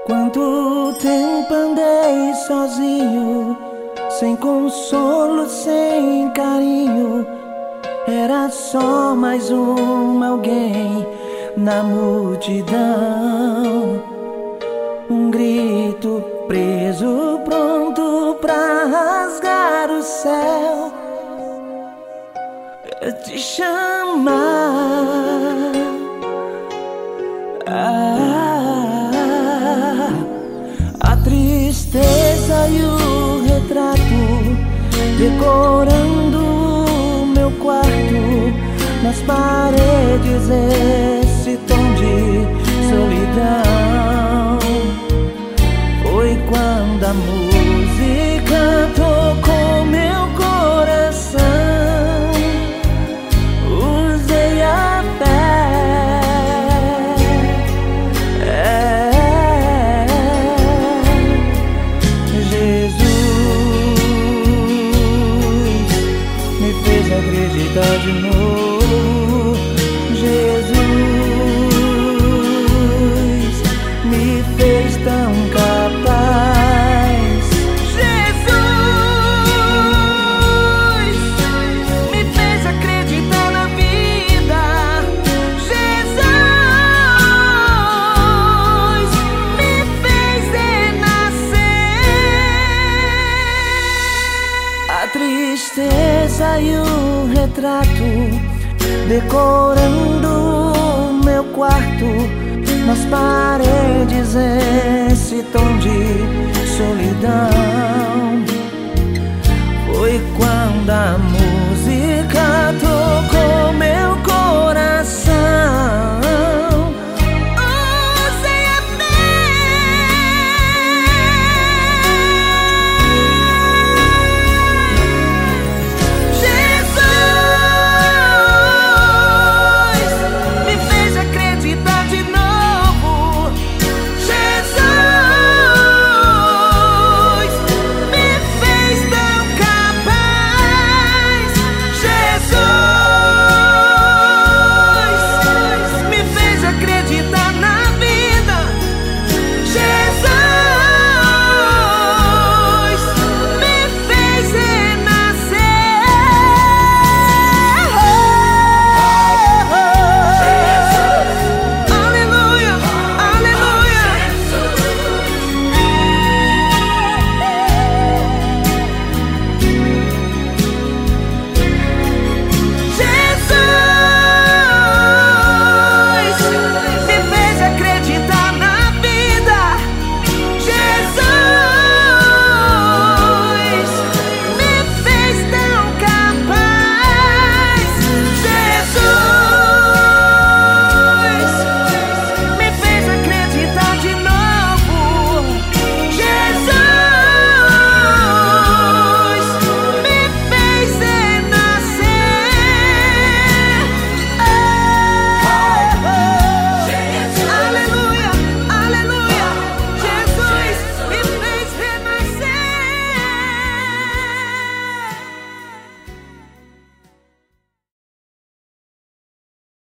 Quanto tempo andei sozinho, sem consolo, sem carinho. Era só mais alguém na multidão. Um grito preso, pronto pra rasgar o céu. Te chamar. A tristeza e o retrato decorando o meu quarto. Nas paredes esse tom de solidão. Foi quando a música tocou meu coração. Usei a fé. Jesus me fez acreditar de novo. Jesus me fez tão capaz. Jesus me fez acreditar na vida. Jesus me fez renascer. A tristeza e o retrato decorando meu quarto. Nas paredes esse tom de solidão. Foi quando a